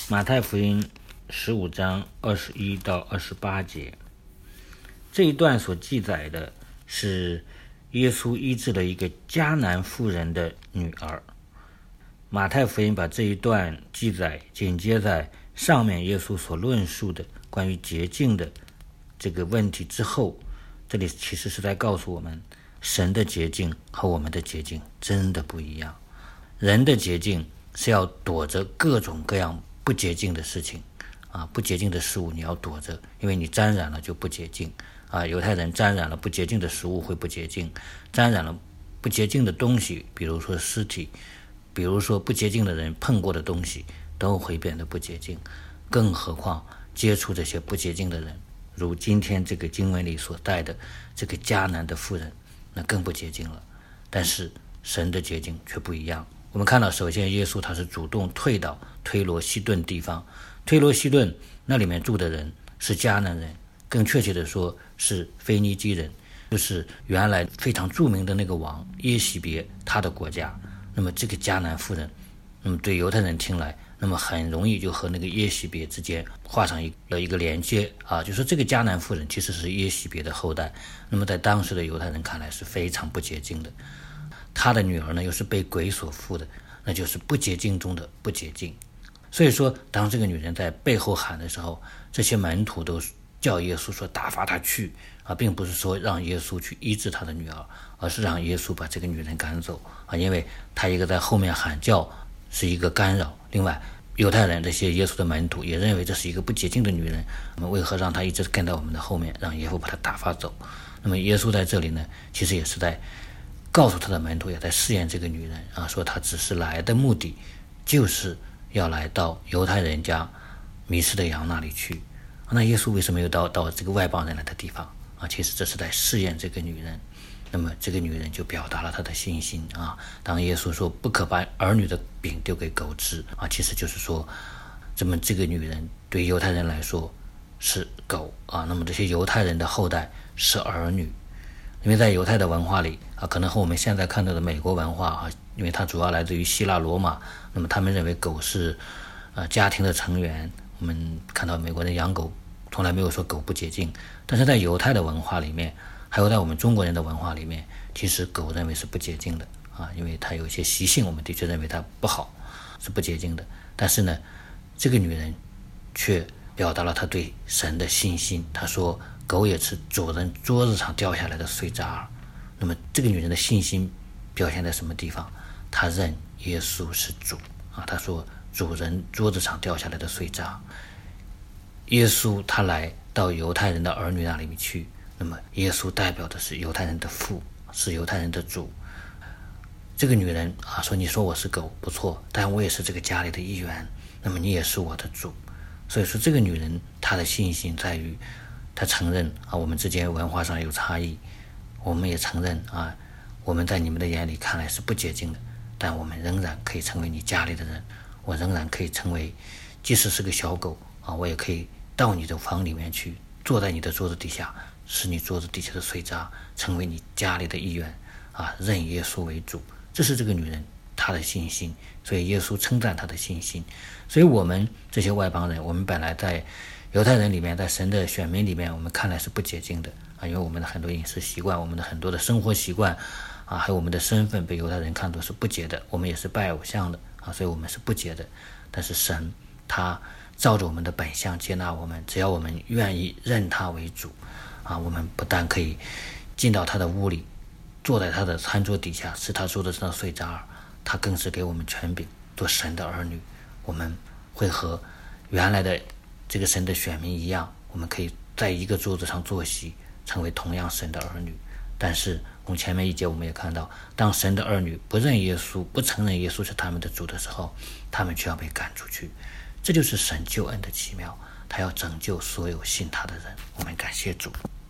马太福音15章21到28节，这一段所记载的是耶稣医治了一个迦南妇人的女儿。马太福音把这一段记载紧接在上面耶稣所论述的关于洁净的这个问题之后，这里其实是在告诉我们，神的洁净和我们的洁净真的不一样。人的洁净是要躲着各种各样不洁净的事情不洁净的事物你要躲着，因为你沾染了就不洁净犹太人沾染了不洁净的食物会不洁净，沾染了不洁净的东西，比如说尸体，比如说不洁净的人碰过的东西都会变得不洁净，更何况接触这些不洁净的人，如今天这个经文里所带的这个迦南的妇人，那更不洁净了。但是神的洁净却不一样。我们看到首先耶稣他是主动退到推罗西顿地方，推罗西顿那里面住的人是迦南人，更确切的说是腓尼基人，就是原来非常著名的那个王耶洗别他的国家。那么这个迦南妇人，那么对犹太人听来，那么很容易就和那个耶洗别之间画上一个连接就说这个迦南妇人其实是耶洗别的后代，那么在当时的犹太人看来是非常不洁净的。他的女儿呢又是被鬼所附的，那就是不洁净中的不洁净。所以说当这个女人在背后喊的时候，这些门徒都叫耶稣说打发她去并不是说让耶稣去医治他的女儿，而是让耶稣把这个女人赶走因为他一个在后面喊叫是一个干扰，另外犹太人这些耶稣的门徒也认为这是一个不洁净的女人，那么为何让她一直跟在我们的后面，让耶稣把她打发走。那么耶稣在这里呢，其实也是在告诉他的门徒，也在试验这个女人说她只是来的目的就是要来到犹太人家迷失的羊那里去。那耶稣为什么又到这个外邦人来的地方其实这是在试验这个女人。那么这个女人就表达了她的信心当耶稣说不可把儿女的饼丢给狗吃其实就是说这个女人对犹太人来说是狗那么这些犹太人的后代是儿女。因为在犹太的文化里可能和我们现在看到的美国文化因为它主要来自于希腊罗马，那么他们认为狗是家庭的成员。我们看到美国人养狗从来没有说狗不洁净，但是在犹太的文化里面，还有在我们中国人的文化里面，其实狗认为是不洁净的因为它有一些习性，我们的确认为它不好，是不洁净的。但是呢，这个女人却表达了她对神的信心，她说狗也吃主人桌子上掉下来的碎渣。那么这个女人的信心表现在什么地方？她认耶稣是主她说主人桌子上掉下来的碎渣。耶稣他来到犹太人的儿女那里去，那么耶稣代表的是犹太人的父，是犹太人的主。这个女人说你说我是狗不错，但我也是这个家里的一员，那么你也是我的主。所以说这个女人她的信心在于她承认我们之间文化上有差异，我们也承认我们在你们的眼里看来是不洁净的，但我们仍然可以成为你家里的人，我仍然可以成为即使是个小狗我也可以到你的房里面去，坐在你的桌子底下，吃你桌子底下的碎渣，成为你家里的一员认耶稣为主。这是这个女人她的信心，所以耶稣称赞她的信心。所以我们这些外邦人，我们本来在犹太人里面，在神的选民里面，我们看来是不洁净的因为我们的很多饮食习惯，我们的很多的生活习惯还有我们的身份被犹太人看作是不洁的，我们也是拜偶像的所以我们是不洁的。但是神他照着我们的本相接纳我们，只要我们愿意认他为主我们不但可以进到他的屋里，坐在他的餐桌底下吃他桌子上的碎渣，他更是给我们权柄做神的儿女。我们会和原来的这个神的选民一样，我们可以在一个桌子上坐席，成为同样神的儿女。但是从前面一节我们也看到，当神的儿女不认耶稣，不承认耶稣是他们的主的时候，他们却要被赶出去。这就是神救恩的奇妙，他要拯救所有信他的人。我们感谢主。